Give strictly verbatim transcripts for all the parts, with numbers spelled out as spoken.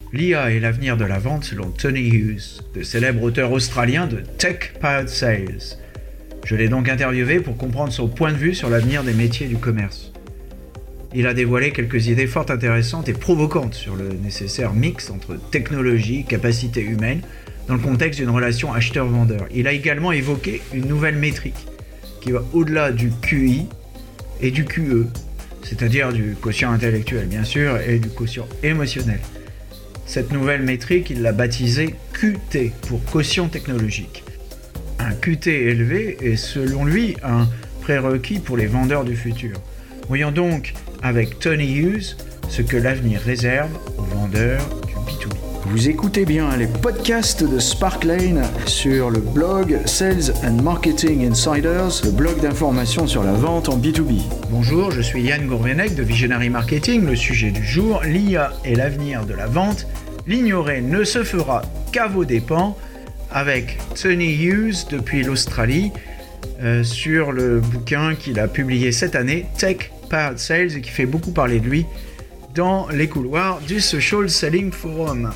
L'I A est l'avenir de la vente selon Tony Hughes, le célèbre auteur australien de Tech Powered Sales. Je l'ai donc interviewé pour comprendre son point de vue sur l'avenir des métiers du commerce. Il a dévoilé quelques idées fort intéressantes et provocantes sur le nécessaire mix entre technologie et capacité humaine dans le contexte d'une relation acheteur-vendeur. Il a également évoqué une nouvelle métrique qui va au-delà du Q I et du Q E, c'est-à-dire du quotient intellectuel bien sûr et du quotient émotionnel. Cette nouvelle métrique, il l'a baptisée Q T pour quotient technologique. Un Q T élevé est selon lui un prérequis pour les vendeurs du futur. Voyons donc avec Tony Hughes ce que l'avenir réserve aux vendeurs du B deux B. Vous écoutez bien les podcasts de Sparklane sur le blog Sales and Marketing Insiders, le blog d'information sur la vente en B deux B. Bonjour, je suis Yann Gourvenec de Visionary Marketing. Le sujet du jour, l'I A est l'avenir de la vente. L'ignorer ne se fera qu'à vos dépens, avec Tony Hughes depuis l'Australie euh, sur le bouquin qu'il a publié cette année, Tech Powered Sales, et qui fait beaucoup parler de lui dans les couloirs du Social Selling Forum.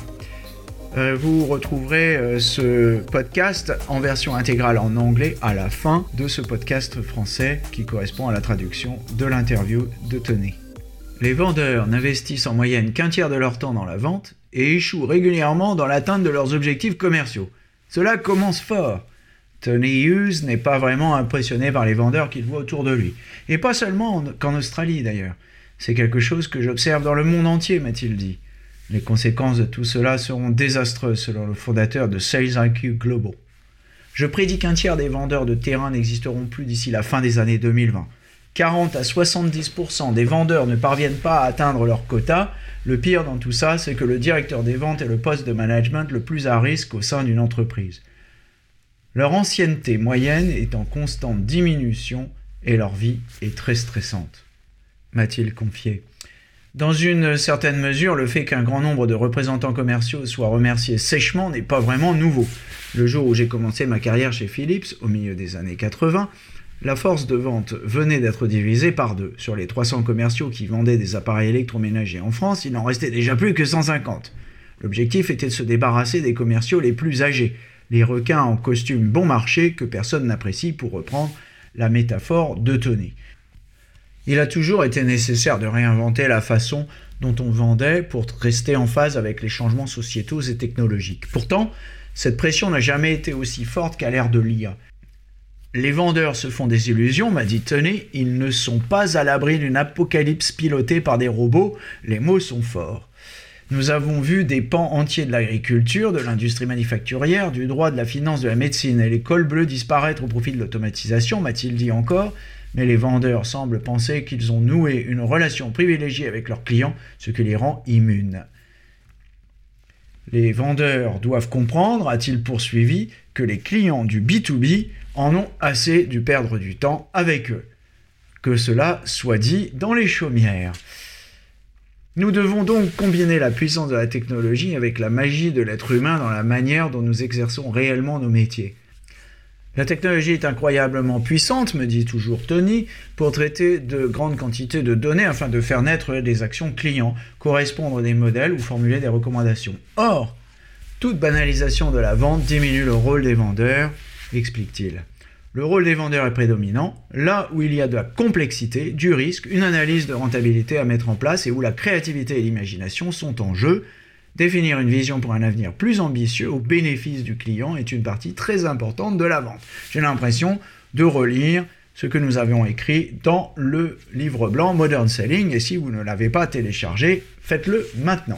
Euh, vous retrouverez euh, ce podcast en version intégrale en anglais à la fin de ce podcast français qui correspond à la traduction de l'interview de Tony. Les vendeurs n'investissent en moyenne qu'un tiers de leur temps dans la vente et échouent régulièrement dans l'atteinte de leurs objectifs commerciaux. Cela commence fort. Tony Hughes n'est pas vraiment impressionné par les vendeurs qu'il voit autour de lui. Et pas seulement en, qu'en Australie d'ailleurs. C'est quelque chose que j'observe dans le monde entier, m'a-t-il dit. Les conséquences de tout cela seront désastreuses selon le fondateur de Sales I Q Global. Je prédis qu'un tiers des vendeurs de terrain n'existeront plus d'ici la fin des années deux mille vingt. quarante à soixante-dix pour cent des vendeurs ne parviennent pas à atteindre leur quota. Le pire dans tout ça, c'est que le directeur des ventes est le poste de management le plus à risque au sein d'une entreprise. Leur ancienneté moyenne est en constante diminution et leur vie est très stressante, m'a-t-il confié. Dans une certaine mesure, le fait qu'un grand nombre de représentants commerciaux soient remerciés sèchement n'est pas vraiment nouveau. Le jour où j'ai commencé ma carrière chez Philips, au milieu des années quatre-vingts, la force de vente venait d'être divisée par deux. Sur les trois cents commerciaux qui vendaient des appareils électroménagers en France, il n'en restait déjà plus que cent cinquante. L'objectif était de se débarrasser des commerciaux les plus âgés, les requins en costume bon marché que personne n'apprécie, pour reprendre la métaphore de Tony. Il a toujours été nécessaire de réinventer la façon dont on vendait pour rester en phase avec les changements sociétaux et technologiques. Pourtant, cette pression n'a jamais été aussi forte qu'à l'ère de l'I A. Les vendeurs se font des illusions, m'a dit Tony, ils ne sont pas à l'abri d'une apocalypse pilotée par des robots, les mots sont forts. Nous avons vu des pans entiers de l'agriculture, de l'industrie manufacturière, du droit, de la finance, de la médecine et les cols bleus disparaître au profit de l'automatisation, m'a-t-il dit encore, mais les vendeurs semblent penser qu'ils ont noué une relation privilégiée avec leurs clients, ce qui les rend immunes. Les vendeurs doivent comprendre, a-t-il poursuivi, que les clients du B deux B en ont assez de perdre du temps avec eux. Que cela soit dit dans les chaumières. Nous devons donc combiner la puissance de la technologie avec la magie de l'être humain dans la manière dont nous exerçons réellement nos métiers. La technologie est incroyablement puissante, me dit toujours Tony, pour traiter de grandes quantités de données afin de faire naître des actions clients, correspondre à des modèles ou formuler des recommandations. Or, toute banalisation de la vente diminue le rôle des vendeurs, explique-t-il. Le rôle des vendeurs est prédominant, là où il y a de la complexité, du risque, une analyse de rentabilité à mettre en place et où la créativité et l'imagination sont en jeu. Définir une vision pour un avenir plus ambitieux au bénéfice du client est une partie très importante de la vente. J'ai l'impression de relire ce que nous avions écrit dans le livre blanc Modern Selling, et si vous ne l'avez pas téléchargé, faites-le maintenant.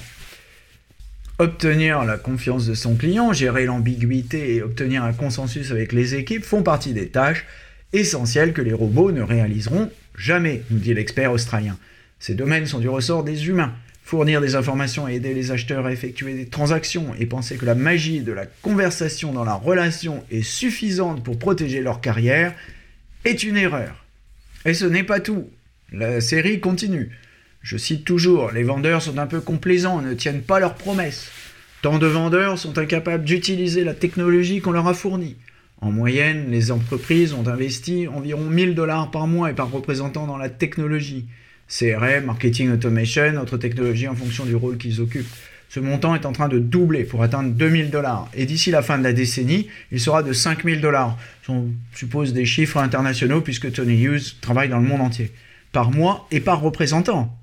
Obtenir la confiance de son client, gérer l'ambiguïté et obtenir un consensus avec les équipes font partie des tâches essentielles que les robots ne réaliseront jamais, nous dit l'expert australien. Ces domaines sont du ressort des humains. Fournir des informations et aider les acheteurs à effectuer des transactions et penser que la magie de la conversation dans la relation est suffisante pour protéger leur carrière est une erreur. Et ce n'est pas tout. La série continue. Je cite toujours, les vendeurs sont un peu complaisants, ne tiennent pas leurs promesses. Tant de vendeurs sont incapables d'utiliser la technologie qu'on leur a fournie. En moyenne, les entreprises ont investi environ mille dollars par mois et par représentant dans la technologie. C R M, Marketing Automation, autres technologies en fonction du rôle qu'ils occupent. Ce montant est en train de doubler pour atteindre deux mille dollars. Et d'ici la fin de la décennie, il sera de cinq mille dollars. On suppose des chiffres internationaux puisque Tony Hughes travaille dans le monde entier. Par mois et par représentant.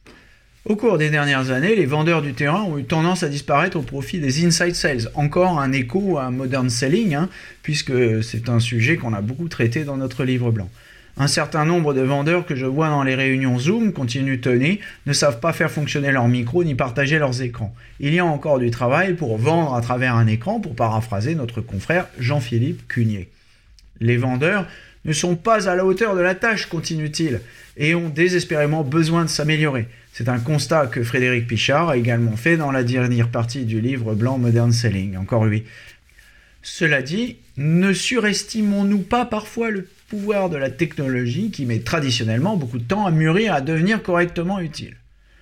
Au cours des dernières années, les vendeurs du terrain ont eu tendance à disparaître au profit des inside sales. Encore un écho à modern selling, hein, puisque c'est un sujet qu'on a beaucoup traité dans notre livre blanc. Un certain nombre de vendeurs que je vois dans les réunions Zoom, continue Tony, ne savent pas faire fonctionner leur micro ni partager leurs écrans. Il y a encore du travail pour vendre à travers un écran, pour paraphraser notre confrère Jean-Philippe Cunier. Les vendeurs ne sont pas à la hauteur de la tâche, continue-t-il, et ont désespérément besoin de s'améliorer. C'est un constat que Frédéric Pichard a également fait dans la dernière partie du livre blanc Modern Selling, encore lui. Cela dit, ne surestimons-nous pas parfois le pouvoir de la technologie qui met traditionnellement beaucoup de temps à mûrir, à devenir correctement utile?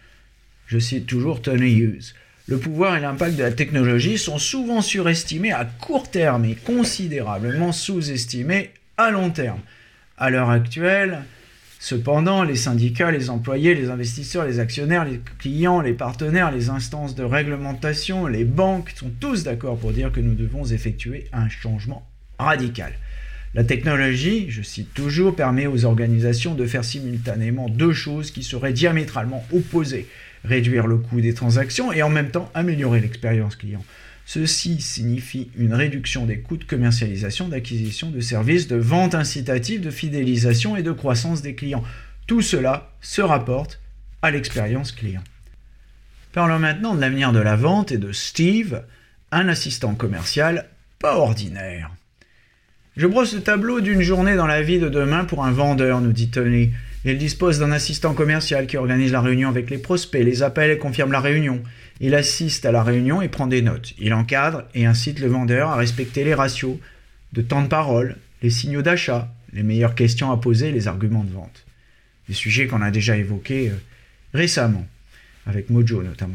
Je cite toujours Tony Hughes. Le pouvoir et l'impact de la technologie sont souvent surestimés à court terme et considérablement sous-estimés à long terme. À l'heure actuelle, cependant, les syndicats, les employés, les investisseurs, les actionnaires, les clients, les partenaires, les instances de réglementation, les banques sont tous d'accord pour dire que nous devons effectuer un changement radical. La technologie, je cite toujours, permet aux organisations de faire simultanément deux choses qui seraient diamétralement opposées. Réduire le coût des transactions et en même temps améliorer l'expérience client. Ceci signifie une réduction des coûts de commercialisation, d'acquisition de services, de vente incitative, de fidélisation et de croissance des clients. Tout cela se rapporte à l'expérience client. Parlons maintenant de l'avenir de la vente et de Steve, un assistant commercial pas ordinaire. Je brosse le tableau d'une journée dans la vie de demain pour un vendeur, nous dit Tony. Il dispose d'un assistant commercial qui organise la réunion avec les prospects, les appelle et confirme la réunion. Il assiste à la réunion et prend des notes. Il encadre et incite le vendeur à respecter les ratios de temps de parole, les signaux d'achat, les meilleures questions à poser et les arguments de vente. Des sujets qu'on a déjà évoqués euh, récemment, avec Mojo notamment.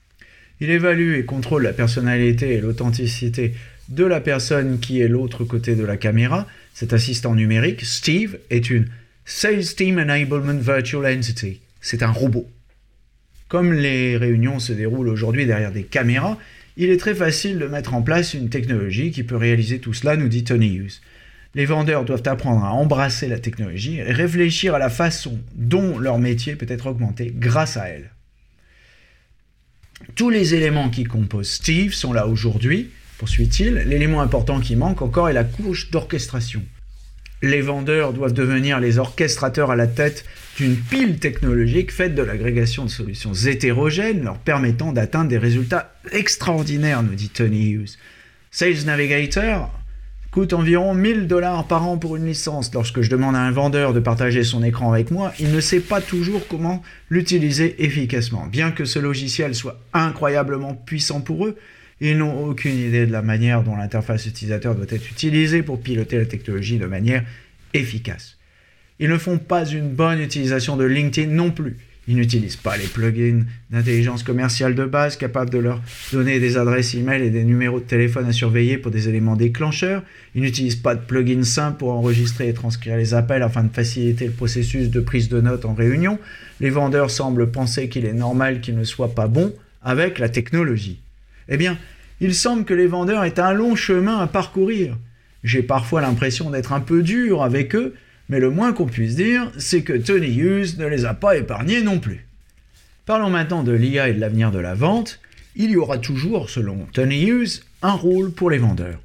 Il évalue et contrôle la personnalité et l'authenticité de la personne qui est l'autre côté de la caméra. Cet assistant numérique, Steve, est une Sales Team Enablement Virtual Entity. C'est un robot. Comme les réunions se déroulent aujourd'hui derrière des caméras, il est très facile de mettre en place une technologie qui peut réaliser tout cela, nous dit Tony Hughes. Les vendeurs doivent apprendre à embrasser la technologie et réfléchir à la façon dont leur métier peut être augmenté grâce à elle. Tous les éléments qui composent Steve sont là aujourd'hui, poursuit-il. L'élément important qui manque encore est la couche d'orchestration. Les vendeurs doivent devenir les orchestrateurs à la tête d'une pile technologique faite de l'agrégation de solutions hétérogènes leur permettant d'atteindre des résultats extraordinaires, nous dit Tony Hughes. Sales Navigator coûte environ mille dollars par an pour une licence. Lorsque je demande à un vendeur de partager son écran avec moi, il ne sait pas toujours comment l'utiliser efficacement. Bien que ce logiciel soit incroyablement puissant pour eux, ils n'ont aucune idée de la manière dont l'interface utilisateur doit être utilisée pour piloter la technologie de manière efficace. Ils ne font pas une bonne utilisation de LinkedIn non plus. Ils n'utilisent pas les plugins d'intelligence commerciale de base capables de leur donner des adresses e-mail et des numéros de téléphone à surveiller pour des éléments déclencheurs. Ils n'utilisent pas de plugins simples pour enregistrer et transcrire les appels afin de faciliter le processus de prise de notes en réunion. Les vendeurs semblent penser qu'il est normal qu'ils ne soient pas bons avec la technologie. Eh bien, il semble que les vendeurs aient un long chemin à parcourir. J'ai parfois l'impression d'être un peu dur avec eux, mais le moins qu'on puisse dire, c'est que Tony Hughes ne les a pas épargnés non plus. Parlons maintenant de l'I A et de l'avenir de la vente. Il y aura toujours, selon Tony Hughes, un rôle pour les vendeurs.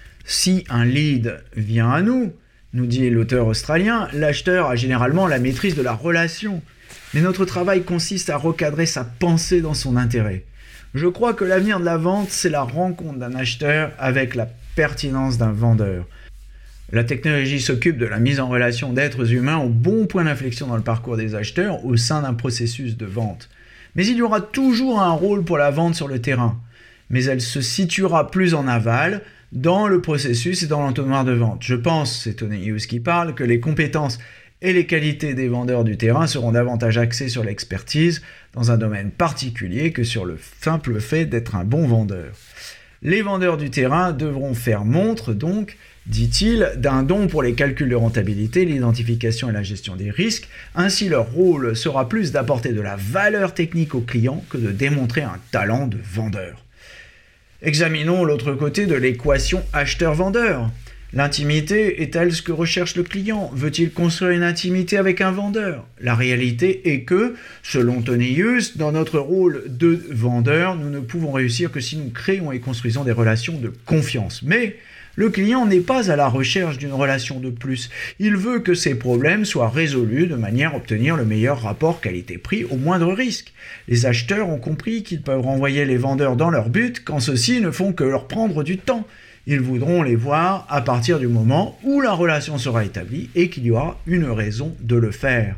Si un lead vient à nous, nous dit l'auteur australien, l'acheteur a généralement la maîtrise de la relation. Mais notre travail consiste à recadrer sa pensée dans son intérêt. Je crois que l'avenir de la vente, c'est la rencontre d'un acheteur avec la pertinence d'un vendeur. La technologie s'occupe de la mise en relation d'êtres humains au bon point d'inflexion dans le parcours des acheteurs au sein d'un processus de vente. Mais il y aura toujours un rôle pour la vente sur le terrain. Mais elle se situera plus en aval, dans le processus et dans l'entonnoir de vente. Je pense, c'est Tony Hughes qui parle, que les compétences et les qualités des vendeurs du terrain seront davantage axées sur l'expertise dans un domaine particulier que sur le simple fait d'être un bon vendeur. Les vendeurs du terrain devront faire montre, donc, dit-il, d'un don pour les calculs de rentabilité, l'identification et la gestion des risques. Ainsi, leur rôle sera plus d'apporter de la valeur technique aux clients que de démontrer un talent de vendeur. Examinons l'autre côté de l'équation acheteur-vendeur. L'intimité est-elle ce que recherche le client? Veut-il construire une intimité avec un vendeur? La réalité est que, selon Tony Hughes, dans notre rôle de vendeur, nous ne pouvons réussir que si nous créons et construisons des relations de confiance. Mais le client n'est pas à la recherche d'une relation de plus. Il veut que ses problèmes soient résolus de manière à obtenir le meilleur rapport qualité-prix au moindre risque. Les acheteurs ont compris qu'ils peuvent renvoyer les vendeurs dans leur but quand ceux-ci ne font que leur prendre du temps. Ils voudront les voir à partir du moment où la relation sera établie et qu'il y aura une raison de le faire.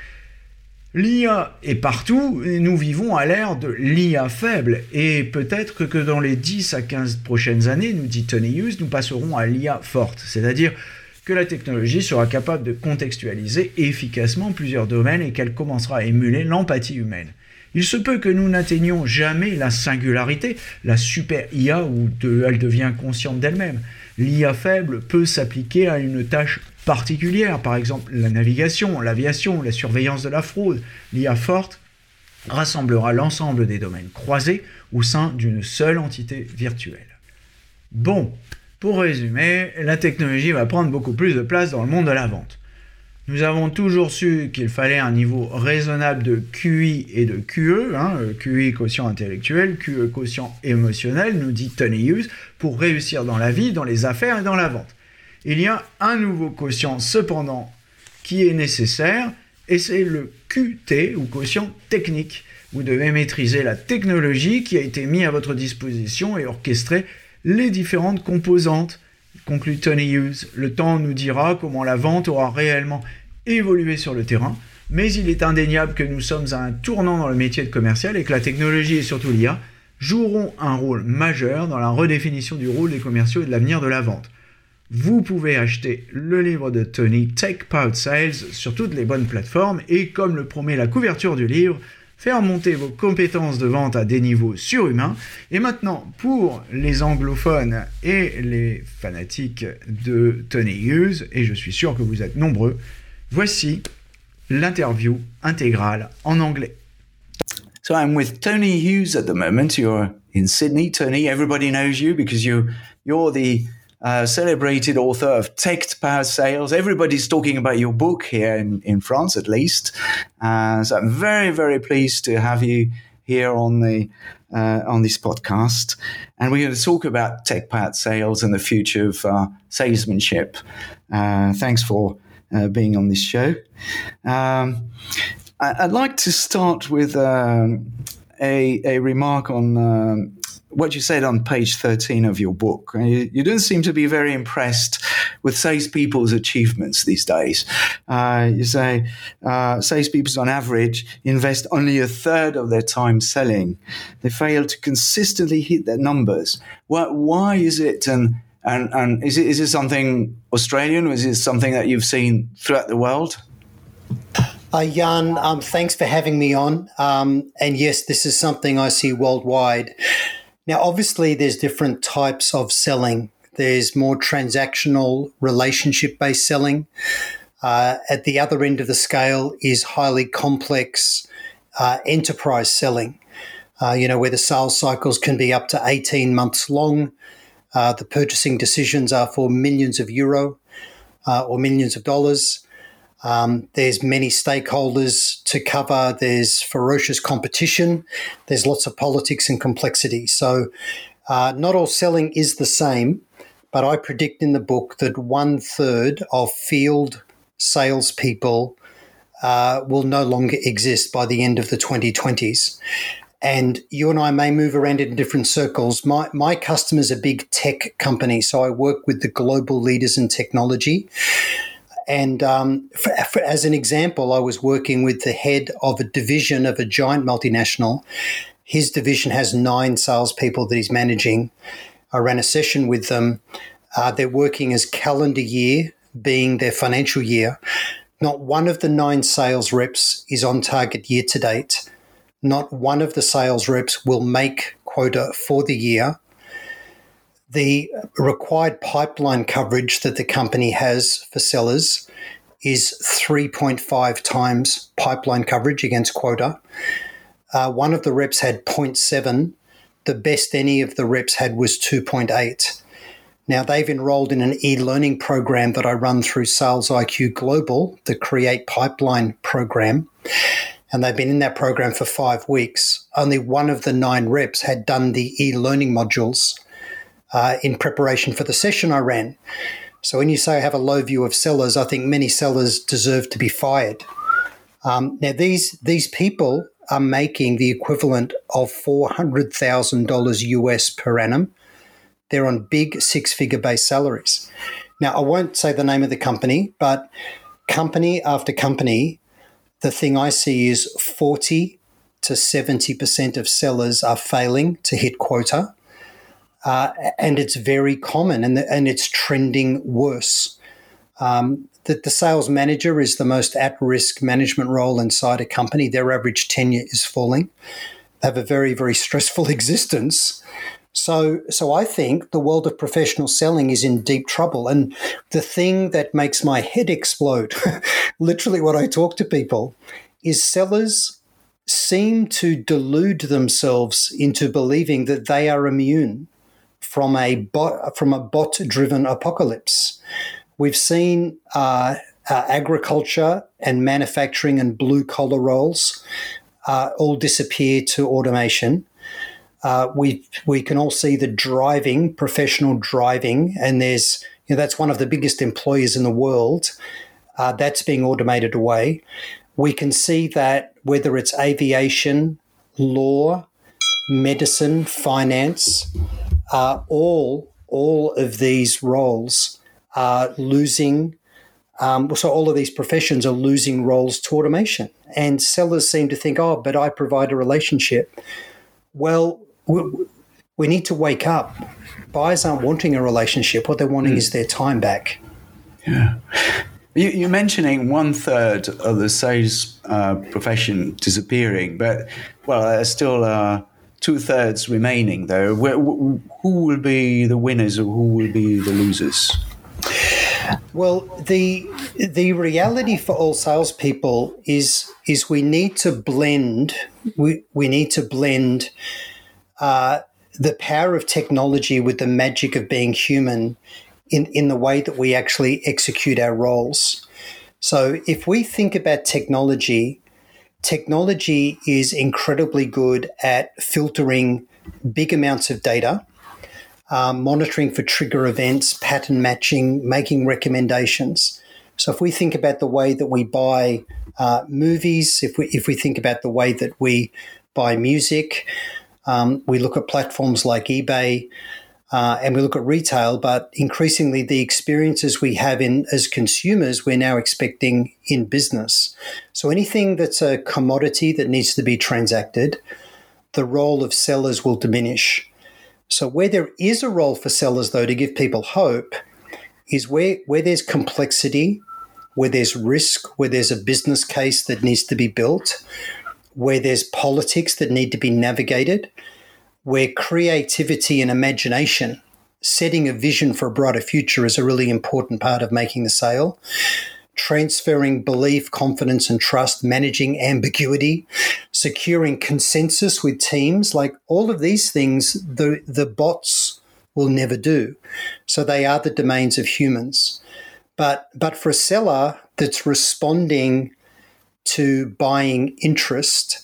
L'I A est partout et nous vivons à l'ère de l'I A faible. Et peut-être que dans les dix à quinze prochaines années, nous dit Tony Hughes, nous passerons à l'I A forte. C'est-à-dire que la technologie sera capable de contextualiser efficacement plusieurs domaines et qu'elle commencera à émuler l'empathie humaine. Il se peut que nous n'atteignions jamais la singularité, la super I A où de, elle devient consciente d'elle-même. L'I A faible peut s'appliquer à une tâche particulière, par exemple la navigation, l'aviation, la surveillance de la fraude. L'I A forte rassemblera l'ensemble des domaines croisés au sein d'une seule entité virtuelle. Bon, pour résumer, la technologie va prendre beaucoup plus de place dans le monde de la vente. Nous avons toujours su qu'il fallait un niveau raisonnable de Q I et de Q E, hein, Q I quotient intellectuel, Q E quotient émotionnel, nous dit Tony Hughes, pour réussir dans la vie, dans les affaires et dans la vente. Il y a un nouveau quotient cependant qui est nécessaire et c'est le Q T ou quotient technique. Vous devez maîtriser la technologie qui a été mise à votre disposition et orchestrer les différentes composantes. Conclut Tony Hughes, le temps nous dira comment la vente aura réellement évolué sur le terrain, mais il est indéniable que nous sommes à un tournant dans le métier de commercial et que la technologie et surtout l'I A joueront un rôle majeur dans la redéfinition du rôle des commerciaux et de l'avenir de la vente. Vous pouvez acheter le livre de Tony, Tech Powered Sales, sur toutes les bonnes plateformes et, comme le promet la couverture du livre, faire monter vos compétences de vente à des niveaux surhumains. Et maintenant, pour les anglophones et les fanatiques de Tony Hughes, et je suis sûr que vous êtes nombreux, voici l'interview intégrale en anglais. So I'm with Tony Hughes at the moment. You're in Sydney. Tony, everybody knows you because you, you're the uh, celebrated author of Tech Powered Sales. Everybody's talking about your book here in, in France, at least. Uh, so I'm very, very pleased to have you here on the uh, on this podcast. And we're going to talk about Tech Powered Sales and the future of uh, salesmanship. Uh, thanks for uh, being on this show. Um, I'd like to start with um, a, a remark on um, what you said on page thirteen of your book. You, you don't seem to be very impressed with salespeople's achievements these days. Uh, you say uh, salespeople on average invest only a third of their time selling. They fail to consistently hit their numbers. Why, why is it, and, and, and is it is it something Australian, or is it something that you've seen throughout the world? Uh, Jan, um, thanks for having me on. Um, and yes, this is something I see worldwide. Now, obviously, there's different types of selling. There's more transactional, relationship-based selling. Uh, at the other end of the scale is highly complex uh, enterprise selling, uh, you know, where the sales cycles can be up to eighteen months long. Uh, the purchasing decisions are for millions of euro uh, or millions of dollars. Um, there's many stakeholders to cover. There's ferocious competition. There's lots of politics and complexity. So uh, not all selling is the same, but I predict in the book that one third of field salespeople uh, will no longer exist by the end of the twenty twenties. And you and I may move around in different circles. My, my customers are big tech companies, so I work with the global leaders in technology. And um, for, for, as an example, I was working with the head of a division of a giant multinational. His division has nine salespeople that he's managing. I ran a session with them. Uh, they're working as calendar year, being their financial year. Not one of the nine sales reps is on target year to date. Not one of the sales reps will make quota for the year. the required pipeline coverage that the company has for sellers is three point five times pipeline coverage against quota. Uh, one of the reps had zero point seven. The best any of the reps had was two point eight. Now, they've enrolled in an e-learning program that I run through Sales I Q Global, the Create Pipeline program, and they've been in that program for five weeks. Only one of the nine reps had done the e-learning modules uh, in preparation for the session I ran. So when you say I have a low view of sellers, I think many sellers deserve to be fired. Um, now, these these people are making the equivalent of four hundred thousand dollars U S per annum. They're on big six-figure base salaries. Now, I won't say the name of the company, but company after company, the thing I see is forty to seventy percent of sellers are failing to hit quota, uh, and it's very common, and, the, and it's trending worse. Um, the, the sales manager is the most at-risk management role inside a company. Their average tenure is falling. They have a very, very stressful existence. So, so I think the world of professional selling is in deep trouble. And the thing that makes my head explode, literally what I talk to people, is sellers seem to delude themselves into believing that they are immune from a bot, from a bot-driven apocalypse. We've seen uh, uh, agriculture and manufacturing and blue-collar roles uh, all disappear to automation. Uh, we we can all see the driving, professional driving, and there's you know, that's one of the biggest employers in the world. Uh, that's being automated away. We can see that whether it's aviation, law, medicine, finance, uh, all all of these roles are losing. Um, so all of these professions are losing roles to automation, and sellers seem to think, "Oh, but I provide a relationship." Well, we need to wake up. Buyers aren't wanting a relationship. What they're wanting mm. is their time back. Yeah. You, you're mentioning one third of the sales uh, profession disappearing, but, well, there's still uh, two thirds remaining, though. Where, who will be the winners or who will be the losers? Well, the the reality for all salespeople is is we need to blend. We we need to blend uh, the power of technology with the magic of being human in in the way that we actually execute our roles. So, if we think about technology, technology is incredibly good at filtering big amounts of data. Um, monitoring for trigger events, pattern matching, making recommendations. So if we think about the way that we buy uh, movies, if we if we think about the way that we buy music, um, we look at platforms like eBay, uh, and we look at retail, but increasingly the experiences we have in as consumers, we're now expecting in business. So anything that's a commodity that needs to be transacted, the role of sellers will diminish. So where there is a role for sellers, though, to give people hope is where, where there's complexity, where there's risk, where there's a business case that needs to be built, where there's politics that need to be navigated, where creativity and imagination, setting a vision for a brighter future is a really important part of making the sale. Transferring belief, confidence, and trust, managing ambiguity, securing consensus with teams, like all of these things, the, the bots will never do. So they are the domains of humans. But, but for a seller that's responding to buying interest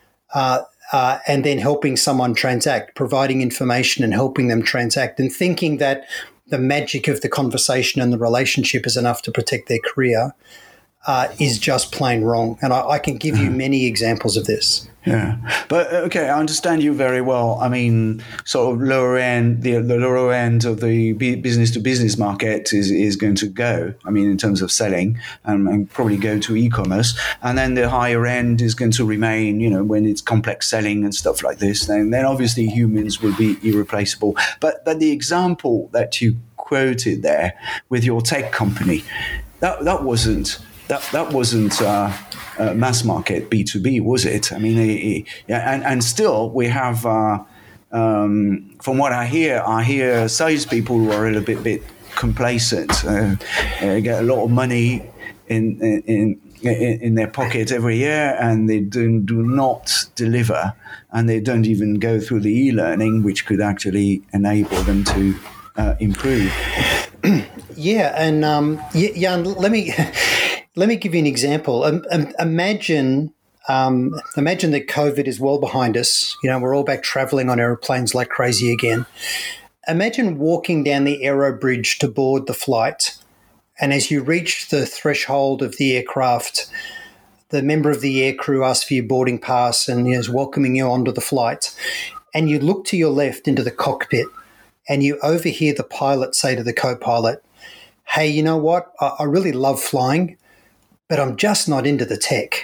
uh, uh, and then helping someone transact, providing information and helping them transact, and thinking that the magic of the conversation and the relationship is enough to protect their career uh, is just plain wrong. And I, I can give you many examples of this. Yeah. But, okay, I understand you very well. I mean, sort of lower end, the, the lower end of the business-to-business market is, is going to go, I mean, in terms of selling, and, and probably go to e-commerce. And then the higher end is going to remain, you know, when it's complex selling and stuff like this, then, then obviously humans will be irreplaceable. But, but the example that you quoted there with your tech company, that, that wasn't... That that wasn't uh, uh, mass market B two B, was it? I mean, it, it, yeah, and, and still we have uh, um, from what I hear, I hear salespeople who are a little bit, bit complacent, uh, uh, get a lot of money in in in, in their pocket every year, and they do, do not deliver, and they don't even go through the e-learning, which could actually enable them to uh, improve. Yeah, and um, Jan, let me let me give you an example. Um, um, imagine. Um, imagine that COVID is well behind us. You know, we're all back traveling on aeroplanes like crazy again. Imagine walking down the aero bridge to board the flight, and as you reach the threshold of the aircraft, the member of the air crew asks for your boarding pass and is welcoming you onto the flight. And you look to your left into the cockpit, and you overhear the pilot say to the co-pilot, "Hey, you know what? I, I really love flying, but I'm just not into the tech."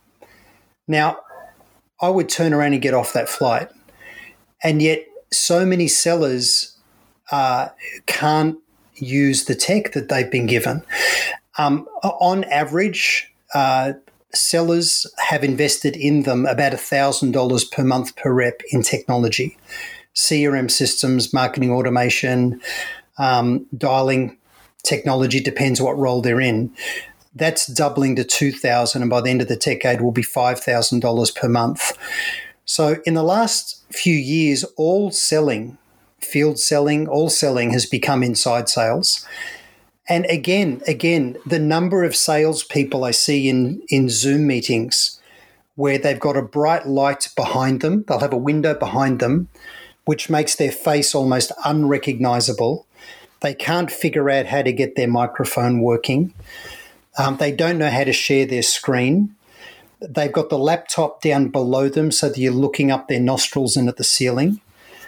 Now, I would turn around and get off that flight, and yet so many sellers uh, can't use the tech that they've been given. Um, on average, uh, sellers have invested in them about one thousand dollars per month per rep in technology, C R M systems, marketing automation, um, dialing technology, depends what role they're in. That's doubling to two thousand dollars, and by the end of the decade will be five thousand dollars per month. So in the last few years, all selling, field selling, all selling has become inside sales. And again, again, the number of salespeople I see in, in Zoom meetings where they've got a bright light behind them, they'll have a window behind them, which makes their face almost unrecognizable. They can't figure out how to get their microphone working. Um, they don't know how to share their screen. They've got the laptop down below them so that you're looking up their nostrils and at the ceiling.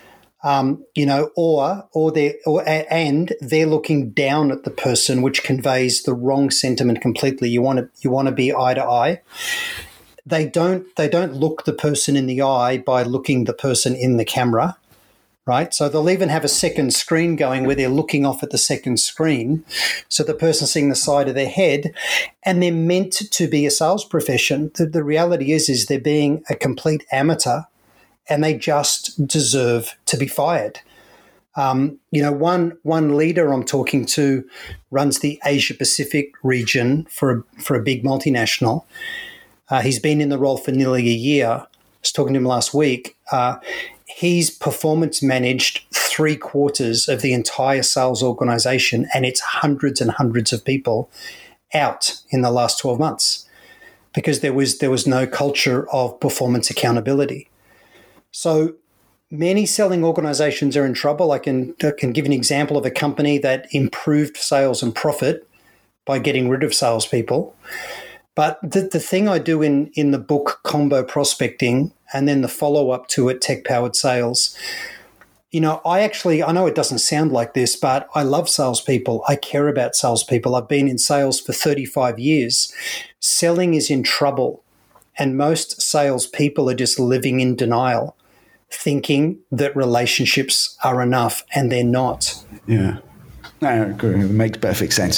Um, you know, or or they or and they're looking down at the person, which conveys the wrong sentiment completely. You want to you want to be eye to eye. They don't they don't look the person in the eye by looking the person in the camera. Right, so they'll even have a second screen going where they're looking off at the second screen, so the person's seeing the side of their head, and they're meant to be a sales profession. The, the reality is, is they're being a complete amateur, and they just deserve to be fired. Um, you know, one one leader I'm talking to runs the Asia Pacific region for a, for a big multinational. Uh, he's been in the role for nearly a year. I was talking to him last week. Uh, He's performance managed three quarters of the entire sales organization, and it's hundreds and hundreds of people out in the last twelve months because there was there was no culture of performance accountability. So many selling organizations are in trouble. I can, I can give an example of a company that improved sales and profit by getting rid of salespeople. But the, the thing I do in, in the book Combo Prospecting and then the follow-up to it, Tech-Powered Sales, you know, I actually, I know it doesn't sound like this, but I love salespeople. I care about salespeople. I've been in sales for thirty-five years. Selling is in trouble, and most salespeople are just living in denial, thinking that relationships are enough, and they're not. Yeah. No, it makes perfect sense.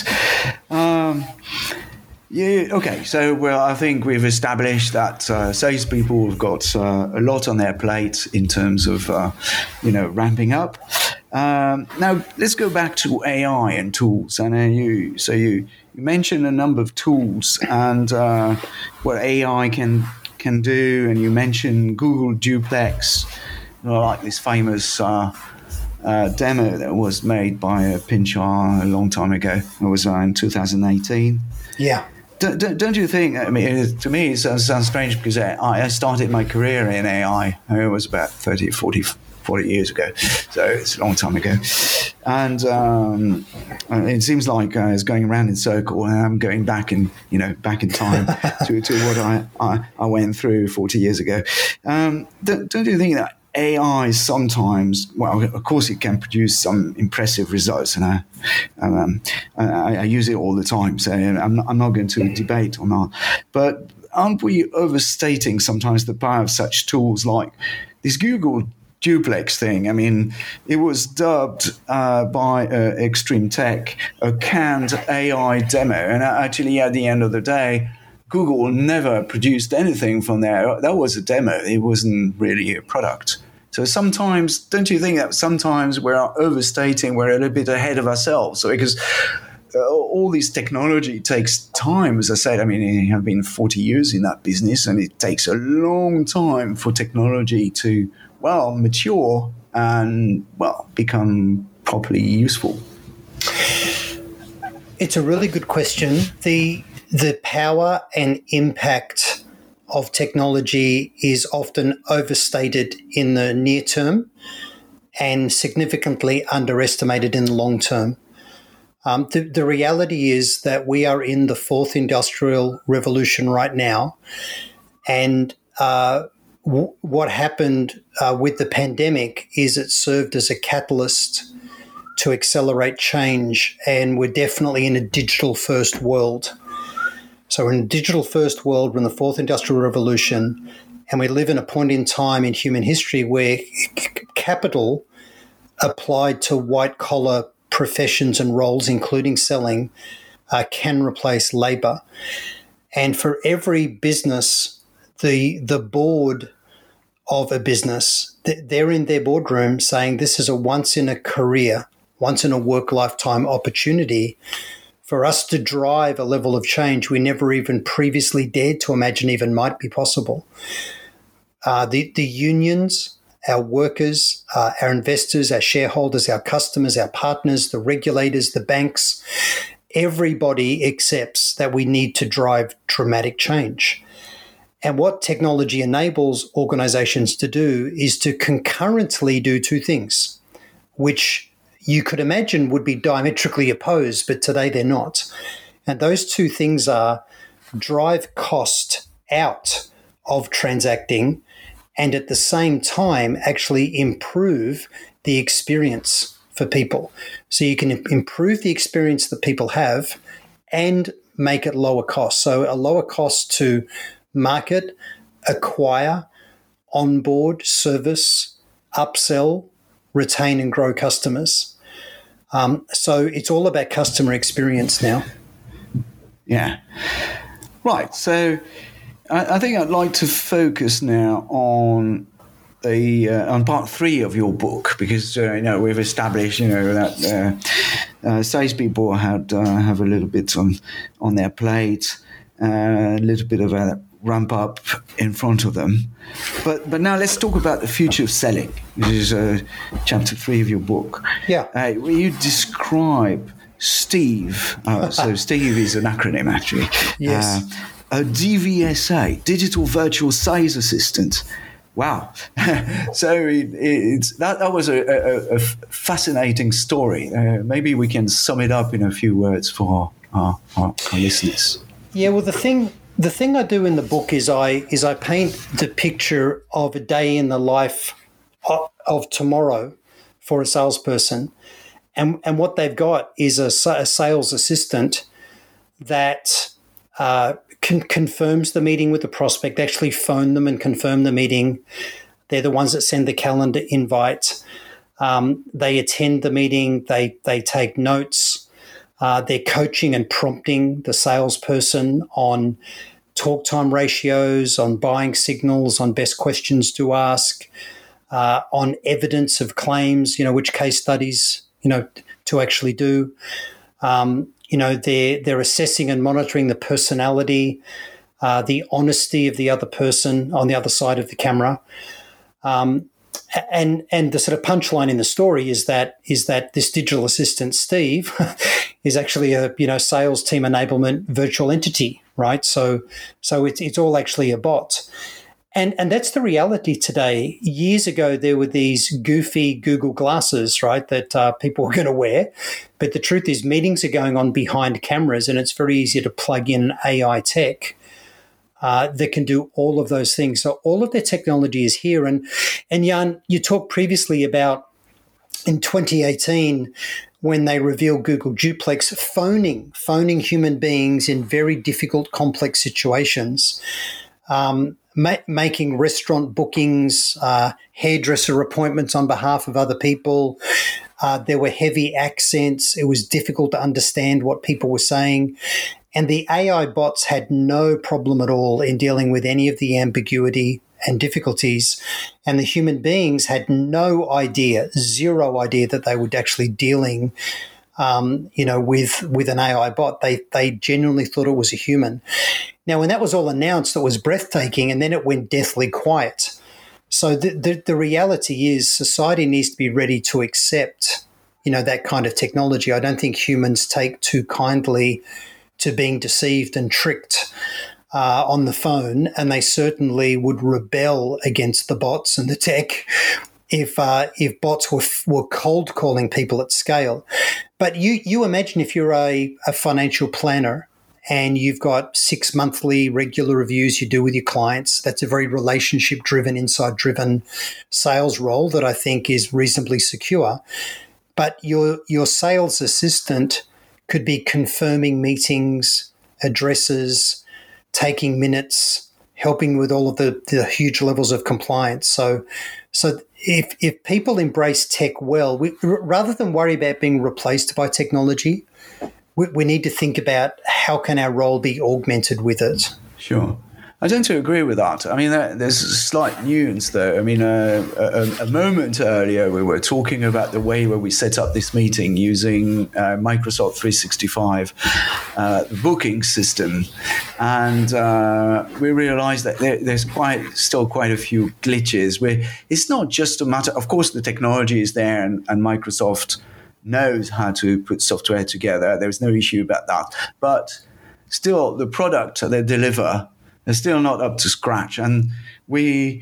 Um Yeah. Okay. So, well, I think we've established that uh, salespeople have got uh, a lot on their plate in terms of, uh, you know, ramping up. Um, now, let's go back to A I and tools. And uh, you, so you, you mentioned a number of tools and uh, what A I can can do, and you mentioned Google Duplex, you know, like this famous Uh, Uh, demo that was made by uh, Pinchar a long time ago. It was uh, in two thousand eighteen. Yeah. Don't, don't, don't you think, I mean, it, to me it sounds, sounds strange because I, I started my career in A I. It was about thirty, forty, forty years ago. So it's a long time ago. And um, it seems like uh, it's going around in circle, and I'm going back in, you know, back in time to, to what I, I, I went through forty years ago. Um, don't, don't you think that A I sometimes, well, of course it can produce some impressive results, and I, um, I, I use it all the time, so I'm not, I'm not going to debate on that. But aren't we overstating sometimes the power of such tools like this Google Duplex thing? I mean, it was dubbed uh, by uh, Extreme Tech a canned A I demo, and actually at the end of the day, Google never produced anything from there. That was a demo. It wasn't really a product. So sometimes, don't you think that sometimes we're overstating, we're a little bit ahead of ourselves? So because uh, all this technology takes time, as I said, I mean, I have been forty years in that business, and it takes a long time for technology to, well, mature and, well, become properly useful. It's a really good question. The the power and impact of technology is often overstated in the near term and significantly underestimated in the long term. Um, the, the reality is that we are in the fourth industrial revolution right now, and uh, w- what happened uh, with the pandemic is it served as a catalyst to accelerate change, and we're definitely in a digital-first world. So we're in a digital-first world, we're in the fourth industrial revolution, and we live in a point in time in human history where c- capital applied to white-collar professions and roles, including selling, uh, can replace labour. And for every business, the the board of a business, they're in their boardroom saying this is a once-in-a-career, once-in-a-work-lifetime opportunity for us to drive a level of change we never even previously dared to imagine even might be possible. Uh, the, the unions, our workers, uh, our investors, our shareholders, our customers, our partners, the regulators, the banks, everybody accepts that we need to drive dramatic change. And what technology enables organizations to do is to concurrently do two things, which you could imagine would be diametrically opposed, but today they're not. And those two things are drive cost out of transacting and at the same time actually improve the experience for people. So you can improve the experience that people have and make it lower cost. So a lower cost to market, acquire, onboard, service, upsell, retain and grow customers. Um, so it's all about customer experience now. Yeah. Right. So I, I think I'd like to focus now on the uh, on part three of your book, because uh, you know we've established you know that uh, uh, salespeople had uh, have a little bit on on their plate, uh, a little bit of a ramp up in front of them. But but now let's talk about the future of selling, which is uh, chapter three of your book. Yeah. Uh, where you describe Steve. Uh, so Steve is an acronym, actually. Yes. Uh, a D V S A, Digital Virtual Sales Assistant. Wow. so it, it's that, that was a, a, a fascinating story. Uh, maybe we can sum it up in a few words for our, our, our listeners. Yeah, well, the thing the thing I do in the book is I is I paint the picture of a day in the life of, of tomorrow for a salesperson. And, and what they've got is a, a sales assistant that uh, con- confirms the meeting with the prospect, actually phone them and confirm the meeting. They're the ones that send the calendar invite. Um, they attend the meeting. They, they take notes. Uh, they're coaching and prompting the salesperson on talk time ratios, on buying signals, on best questions to ask, uh, on evidence of claims, you know, which case studies, you know, to actually do. Um, you know, they're, they're assessing and monitoring the personality, uh, the honesty of the other person on the other side of the camera. Um, and and the sort of punchline in the story is that is that this digital assistant, Steve, is actually a, you know, sales team enablement virtual entity, right? So so it's it's all actually a bot. And and that's the reality today. Years ago, there were these goofy Google glasses, right, that uh, people were going to wear. But the truth is meetings are going on behind cameras, and it's very easy to plug in A I tech uh, that can do all of those things. So all of their technology is here. And, and Jan, you talked previously about in twenty eighteen when they revealed Google Duplex, phoning, phoning human beings in very difficult, complex situations. Um, ma- making restaurant bookings, uh, hairdresser appointments on behalf of other people. Uh, there were heavy accents. It was difficult to understand what people were saying. And the A I bots had no problem at all in dealing with any of the ambiguity, and difficulties. And the human beings had no idea, zero idea that they were actually dealing, um, you know, with with an A I bot. They they genuinely thought it was a human. Now, when that was all announced, it was breathtaking, and then it went deathly quiet. So the, the, the reality is society needs to be ready to accept, you know, that kind of technology. I don't think humans take too kindly to being deceived and tricked uh, on the phone, and they certainly would rebel against the bots and the tech if uh, if bots were were cold calling people at scale. But you you imagine if you're a, a financial planner and you've got six monthly regular reviews you do with your clients. That's a very relationship-driven, insight-driven sales role that I think is reasonably secure. But your your sales assistant could be confirming meetings, addresses, taking minutes, helping with all of the, the huge levels of compliance. So, so if if people embrace tech well, we, rather than worry about being replaced by technology, we, we need to think about how can our role be augmented with it. Sure. I tend to agree with that. I mean, there's a slight nuance, though. I mean, uh, a, a moment earlier, we were talking about the way where we set up this meeting using uh, Microsoft three sixty-five, uh, the booking system, and uh, we realized that there, there's quite still quite a few glitches. Where it's not just a matter. Of course, the technology is there, and, and Microsoft knows how to put software together. There's no issue about that, but still, the product they deliver. They're still not up to scratch. And we,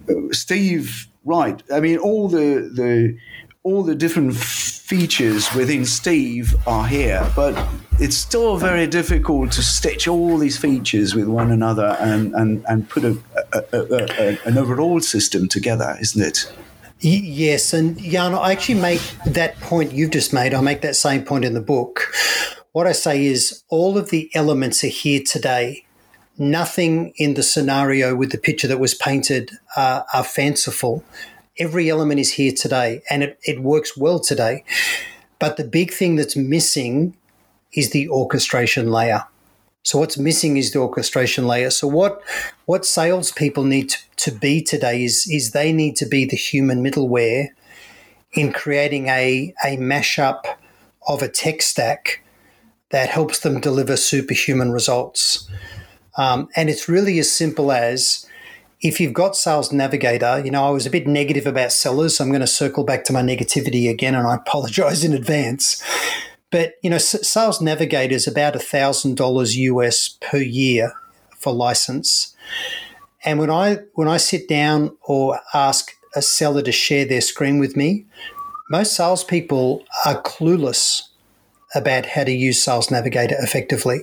Steve, right, I mean, all the the all the different features within Steve are here, but it's still very difficult to stitch all these features with one another and, and, and put a, a, a, a, an overall system together, isn't it? Yes, and Jan, I actually make that point you've just made. I make that same point in the book. What I say is all of the elements are here today. Nothing in the scenario with the picture that was painted uh, are fanciful. Every element is here today, and it, it works well today. But the big thing that's missing is the orchestration layer. So what's missing is the orchestration layer. So what what salespeople need to, to be today is, is they need to be the human middleware in creating a, a mashup of a tech stack that helps them deliver superhuman results. Um, and it's really as simple as if you've got Sales Navigator, you know, I was a bit negative about sellers, so I'm going to circle back to my negativity again, and I apologize in advance. But, you know, S- Sales Navigator is about one thousand dollars U S per year for license. And when I when I sit down or ask a seller to share their screen with me, most salespeople are clueless about how to use Sales Navigator effectively.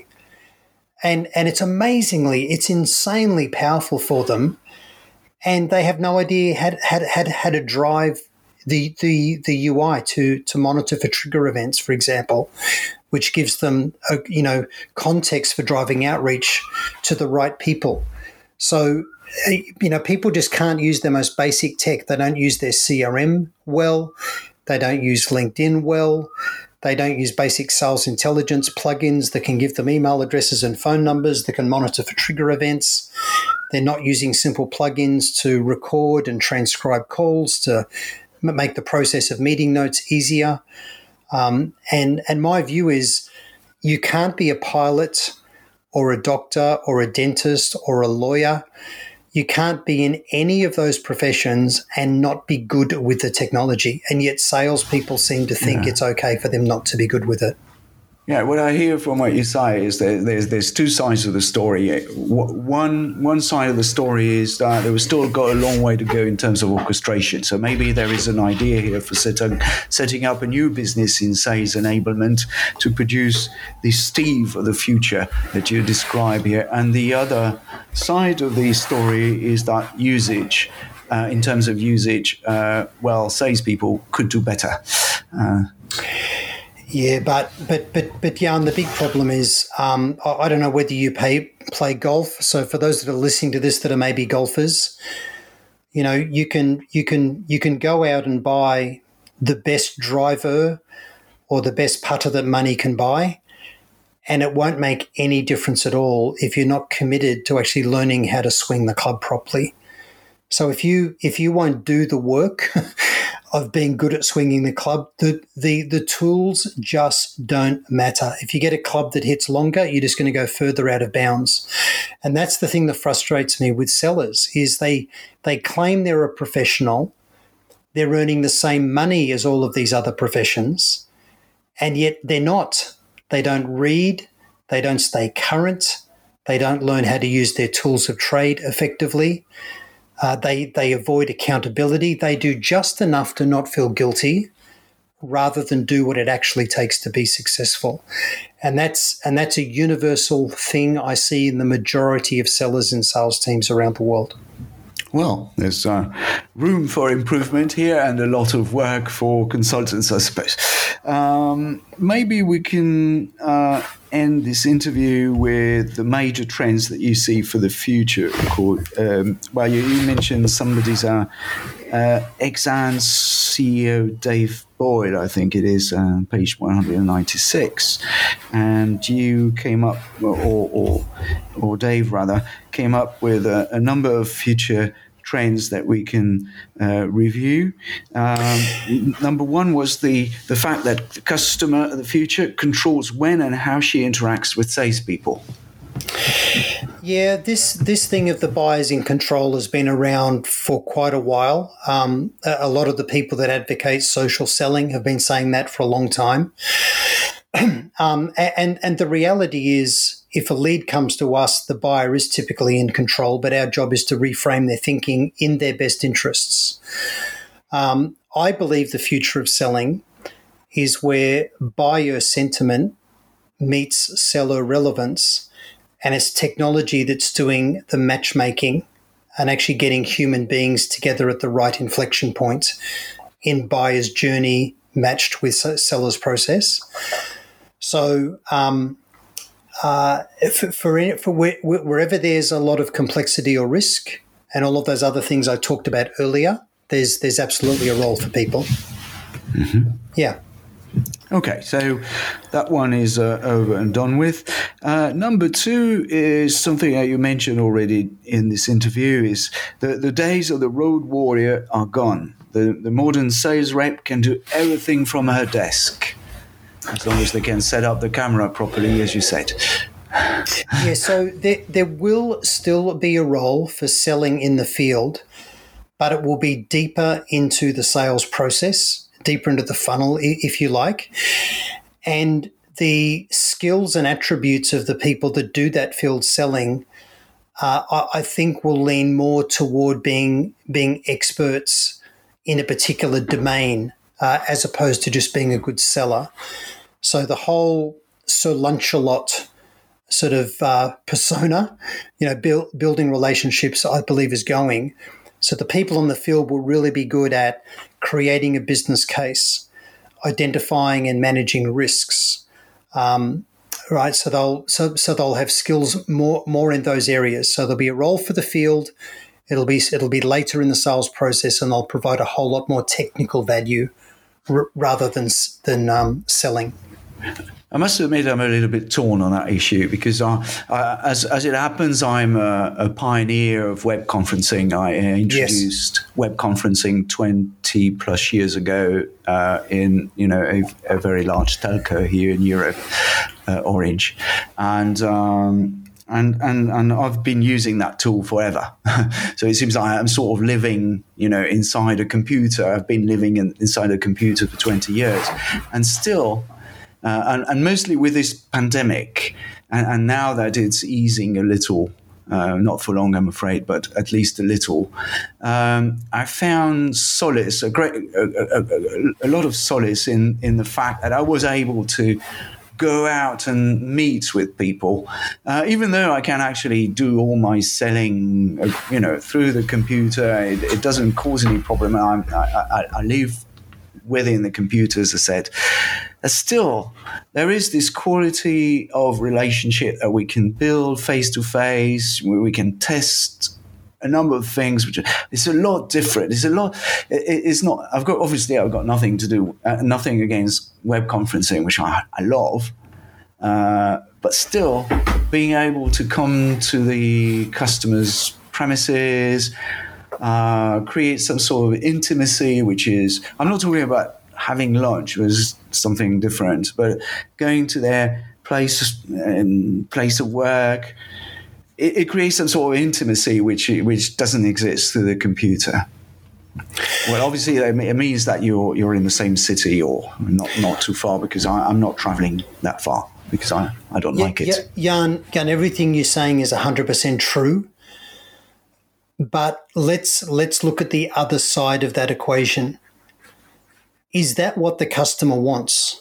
And and it's amazingly, it's insanely powerful for them, and they have no idea how to, how to, how to, how to drive the, the the U I to to monitor for trigger events, for example, which gives them a, you know context for driving outreach to the right people. So you know people just can't use their most basic tech. They don't use their C R M well. They don't use LinkedIn well. They don't use basic sales intelligence plugins that can give them email addresses and phone numbers that can monitor for trigger events. They're not using simple plugins to record and transcribe calls to make the process of meeting notes easier. Um, and, and my view is you can't be a pilot or a doctor or a dentist or a lawyer. You can't be in any of those professions and not be good with the technology. And yet salespeople seem to think yeah. it's okay for them not to be good with it. Yeah, what I hear from what you say is that there's there's two sides of the story. One one side of the story is that we've still got a long way to go in terms of orchestration. So maybe there is an idea here for setting setting up a new business in sales enablement to produce the Steve of the future that you describe here. And the other side of the story is that usage. Uh, in terms of usage, uh, well, salespeople could do better. Uh, Yeah, but but but but Jan, the big problem is um, I, I don't know whether you pay, play golf. So for those that are listening to this that are maybe golfers, you know, you can you can you can go out and buy the best driver or the best putter that money can buy, and it won't make any difference at all if you're not committed to actually learning how to swing the club properly. So if you if you won't do the work of being good at swinging the club, the, the the tools just don't matter. If you get a club that hits longer, you're just going to go further out of bounds. And that's the thing that frustrates me with sellers is they they claim they're a professional, they're earning the same money as all of these other professions, and yet they're not. They don't read, they don't stay current, they don't learn how to use their tools of trade effectively. Uh, they they avoid accountability. They do just enough to not feel guilty, rather than do what it actually takes to be successful, and that's and that's a universal thing I see in the majority of sellers and sales teams around the world. Well, there's uh, room for improvement here and a lot of work for consultants, I suppose. Um, maybe we can uh, end this interview with the major trends that you see for the future. Um, well, you, you mentioned somebody's uh, uh, Exxon C E O, Dave Boyd, I think it is, uh, page one hundred ninety-six. And you came up, or, or, or Dave rather, came up with a, a number of future trends that we can uh, review. Um, number one was the, the fact that the customer of the future controls when and how she interacts with salespeople. Yeah, this this thing of the buyers in control has been around for quite a while. Um, a, a lot of the people that advocate social selling have been saying that for a long time. um, and, and the reality is, if a lead comes to us, the buyer is typically in control, but our job is to reframe their thinking in their best interests. Um, I believe the future of selling is where buyer sentiment meets seller relevance, and it's technology that's doing the matchmaking and actually getting human beings together at the right inflection point in buyer's journey matched with seller's process. So um, uh, for, for, for where, wherever there's a lot of complexity or risk and all of those other things I talked about earlier, there's there's absolutely a role for people. Mm-hmm. Yeah. Okay, so that one is uh, over and done with. Uh, number two is something that you mentioned already in this interview, is the, the days of the road warrior are gone. The, the modern sales rep can do everything from her desk, as long as they can set up the camera properly, as you said. Yeah, so there, there will still be a role for selling in the field, but it will be deeper into the sales process, deeper into the funnel, if you like. And the skills and attributes of the people that do that field selling, uh, I, I think will lean more toward being being experts in a particular domain, uh, as opposed to just being a good seller. So the whole Sir Lunch-a-Lot sort of uh, persona, you know, build, building relationships, I believe is going. So the people in the field will really be good at creating a business case, identifying and managing risks, um, right? So they'll so so they'll have skills more more in those areas. So there'll be a role for the field. It'll be it'll be later in the sales process, and they'll provide a whole lot more technical value r- rather than than um, selling. I must admit I'm a little bit torn on that issue because, I, I, as as it happens, I'm a, a pioneer of web conferencing. I introduced yes. web conferencing twenty plus years ago uh, in you know a, a very large telco here in Europe, uh, Orange, and. Um, And, and and I've been using that tool forever. So it seems like I'm sort of living, you know, inside a computer. I've been living in, inside a computer for twenty years. And still, uh, and, and mostly with this pandemic, and, and now that it's easing a little, uh, not for long, I'm afraid, but at least a little, um, I found solace, a great, a, a, a, a lot of solace in, in the fact that I was able to go out and meet with people, uh, even though I can actually do all my selling, uh, you know, through the computer. It, it doesn't cause any problem. I'm, I, I, I live within the computer, as I said. But still, there is this quality of relationship that we can build face to face, where we can test a number of things, which are, it's a lot different. It's a lot. It, it's not. I've got obviously. I've got nothing to do. Uh, nothing against web conferencing, which I, I love. Uh, but still, being able to come to the customer's premises, uh, create some sort of intimacy, which is, I'm not talking about having lunch, which is something different, but going to their place, um, place of work, it, it creates some sort of intimacy which which doesn't exist through the computer. Well, obviously, it means that you're you're in the same city or not not too far, because I, I'm not traveling that far because I, I don't yeah, like it. Yeah, Jan, Jan, everything you're saying is one hundred percent true. But let's let's look at the other side of that equation. Is that what the customer wants?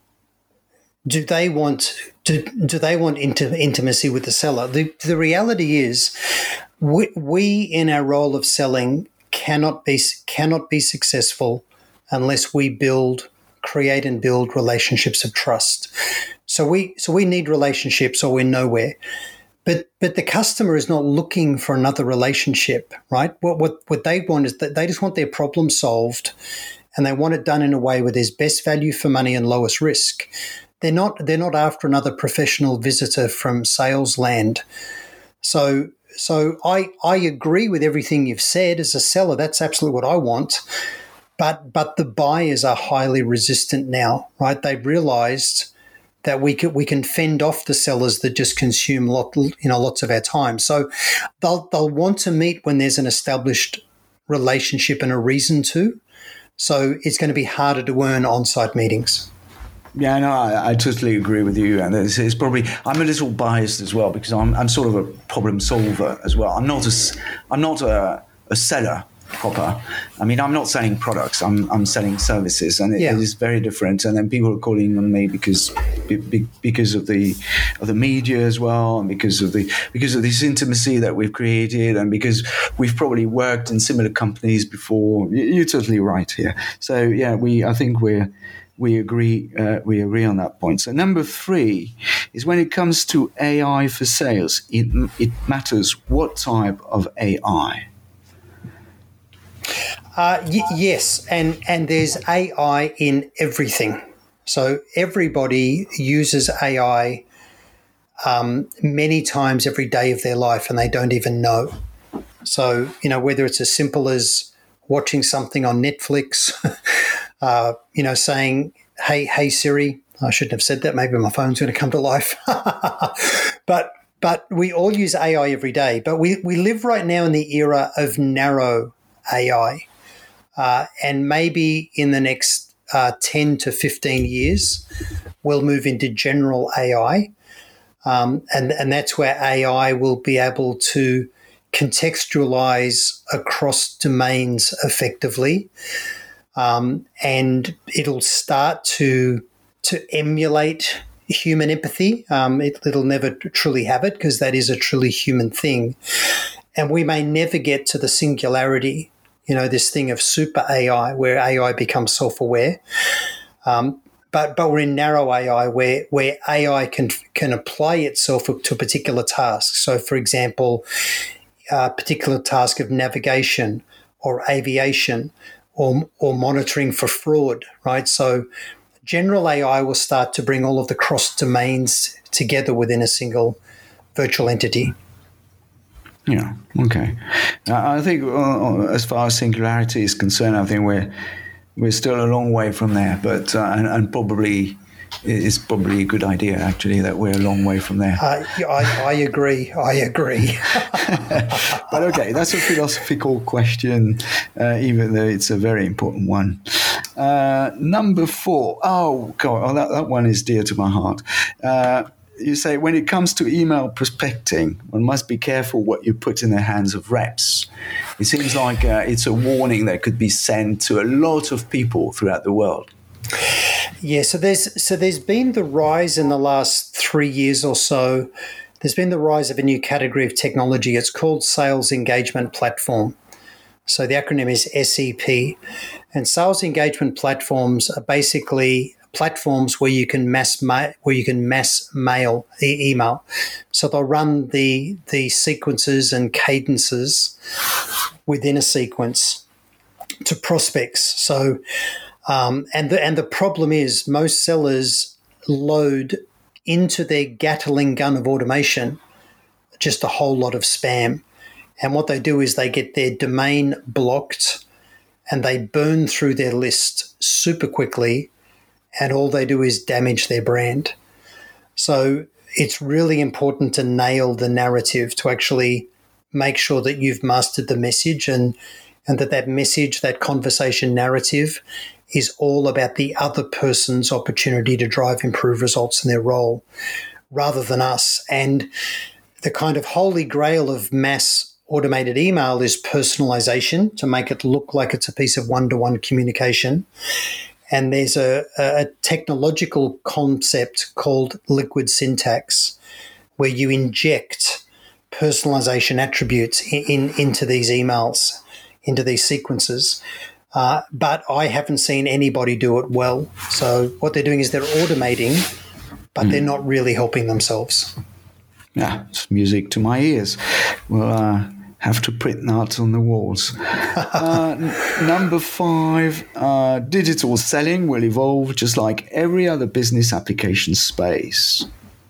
Do they want do, do they want inti- intimacy with the seller? The the reality is, we, we in our role of selling cannot be cannot be successful unless we build, create, and build relationships of trust. So we so we need relationships, or we're nowhere. But but the customer is not looking for another relationship, right? What what what they want is that they just want their problem solved, and they want it done in a way where there's best value for money and lowest risk. They're not they're not after another professional visitor from sales land. So so I I agree with everything you've said. As a seller, that's absolutely what I want. But but the buyers are highly resistant now, right? They've realized that we can we can fend off the sellers that just consume lot you know lots of our time. So they'll they'll want to meet when there's an established relationship and a reason to. So it's going to be harder to earn on-site meetings. Yeah, no, I, I totally agree with you, and it's, it's probably I'm a little biased as well because I'm I'm sort of a problem solver as well. I'm not a I'm not a, a seller proper. I mean, I'm not selling products. I'm I'm selling services, and it, yeah. it is very different. And then people are calling on me because because of the of the media as well, and because of the because of this intimacy that we've created, and because we've probably worked in similar companies before. You're totally right here. So yeah, we I think we're. We agree. Uh, we agree on that point. So number three is when it comes to A I for sales, it it matters what type of A I. Uh, y- yes, and and there's A I in everything. So everybody uses A I um, many times every day of their life, and they don't even know. So you know, whether it's as simple as watching something on Netflix. Uh, you know, saying, hey, hey, Siri, I shouldn't have said that. Maybe my phone's going to come to life. but but we all use A I every day. But we, we live right now in the era of narrow A I. Uh, and maybe in the next uh, ten to fifteen years, we'll move into general A I. Um, and, and that's where A I will be able to contextualize across domains effectively. Um, and it'll start to to emulate human empathy. Um, it, it'll never truly have it because that is a truly human thing. And we may never get to the singularity, you know, this thing of super A I where A I becomes self-aware. Um, but but we're in narrow A I where where A I can can apply itself to a particular task. So, for example, a particular task of navigation or aviation. Or, or monitoring for fraud, right? So general A I will start to bring all of the cross domains together within a single virtual entity. Yeah, okay. I think uh, as far as singularity is concerned, I think we're we're still a long way from there, but uh, and, and probably it's probably a good idea actually that we're a long way from there. Uh, I, I agree. I agree. But okay, that's a philosophical question, uh, even though it's a very important one. Uh, number four. Oh God, oh, that that one is dear to my heart. Uh, you say when it comes to email prospecting, one must be careful what you put in the hands of reps. It seems like uh, it's a warning that could be sent to a lot of people throughout the world. Yeah, so there's so there's been the rise in the last three years or so. There's been the rise of a new category of technology. It's called Sales Engagement Platform. So the acronym is S E P. And sales engagement platforms are basically platforms where you can mass ma- where you can mass mail e- email. So they'll run the the sequences and cadences within a sequence to prospects. So Um, and the and the problem is most sellers load into their Gatling gun of automation just a whole lot of spam. And what they do is they get their domain blocked and they burn through their list super quickly, and all they do is damage their brand. So it's really important to nail the narrative, to actually make sure that you've mastered the message, and, and that that message, that conversation narrative, is all about the other person's opportunity to drive improved results in their role rather than us. And the kind of holy grail of mass automated email is personalization, to make it look like it's a piece of one-to-one communication. And there's a, a technological concept called liquid syntax, where you inject personalization attributes in, in into these emails, into these sequences. Uh, but I haven't seen anybody do it well. So what they're doing is they're automating, but mm. they're not really helping themselves. Yeah, it's music to my ears. We'll uh, have to print that on the walls. uh, n- number five, uh, digital selling will evolve just like every other business application space.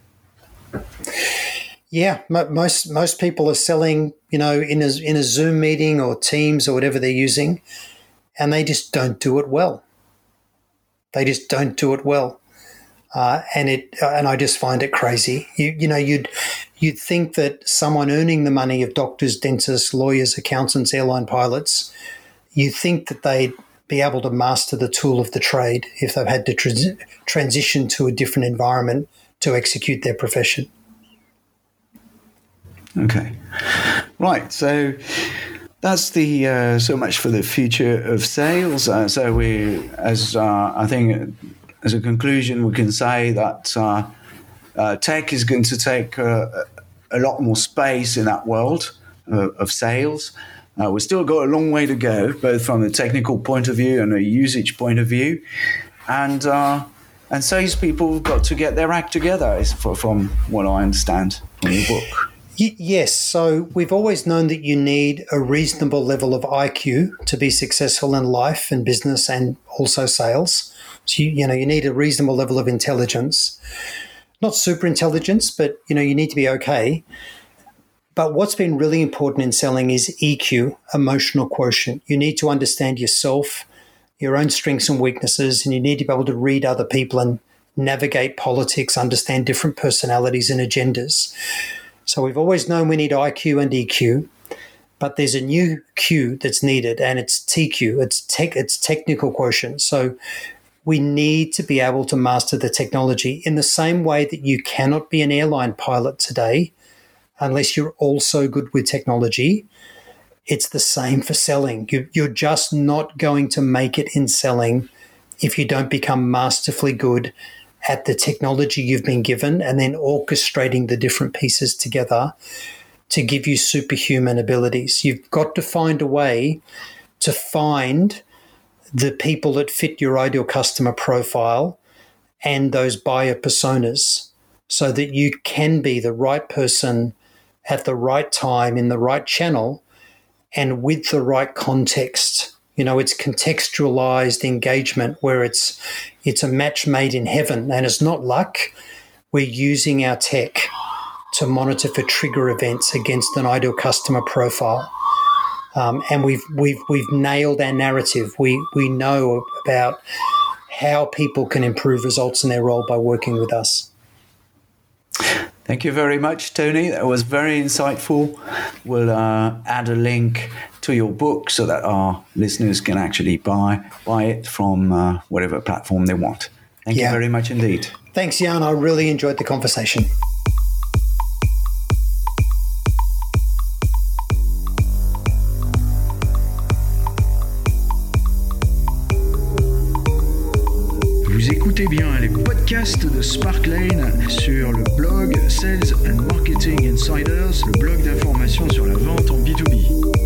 Yeah, m- most most people are selling, you know, in a, in a Zoom meeting or Teams or whatever they're using, and they just don't do it well. They just don't do it well. Uh, and it, uh, and I just find it crazy. You, you know, you'd you'd think that someone earning the money of doctors, dentists, lawyers, accountants, airline pilots, you think that they'd be able to master the tool of the trade if they've had to trans- transition to a different environment to execute their profession. Okay, right. So that's the uh, so much for the future of sales. Uh, so we, as uh, I think. As a conclusion, we can say that uh, uh, tech is going to take uh, a lot more space in that world uh, of sales. Uh, we've still got a long way to go, both from a technical point of view and a usage point of view. And uh, and salespeople have got to get their act together, is for, from what I understand from your book. Y- yes. So we've always known that you need a reasonable level of I Q to be successful in life and business and also sales. So, you, you know, you need a reasonable level of intelligence, not super intelligence, but, you know, you need to be okay. But what's been really important in selling is E Q, emotional quotient. You need to understand yourself, your own strengths and weaknesses, and you need to be able to read other people and navigate politics, understand different personalities and agendas. So we've always known we need I Q and E Q, but there's a new Q that's needed, and it's T Q. It's tech, it's technical quotient. So we need to be able to master the technology in the same way that you cannot be an airline pilot today unless you're also good with technology. It's the same for selling. You, you're just not going to make it in selling if you don't become masterfully good at the technology you've been given and then orchestrating the different pieces together to give you superhuman abilities. You've got to find a way to find the people that fit your ideal customer profile and those buyer personas so that you can be the right person at the right time in the right channel and with the right context. You know, it's contextualized engagement where it's it's a match made in heaven, and it's not luck. We're using our tech to monitor for trigger events against an ideal customer profile. Um, and we've we've we've nailed our narrative. We we know about how people can improve results in their role by working with us. Thank you very much, Tony. That was very insightful. We'll uh, add a link to your book so that our listeners can actually buy buy it from uh, whatever platform they want. Thank yeah. you very much indeed. Thanks, Jan. I really enjoyed the conversation. Vous écoutez bien les podcasts de Sparklane sur le blog Sales and Marketing Insiders, le blog d'information sur la vente en B deux B.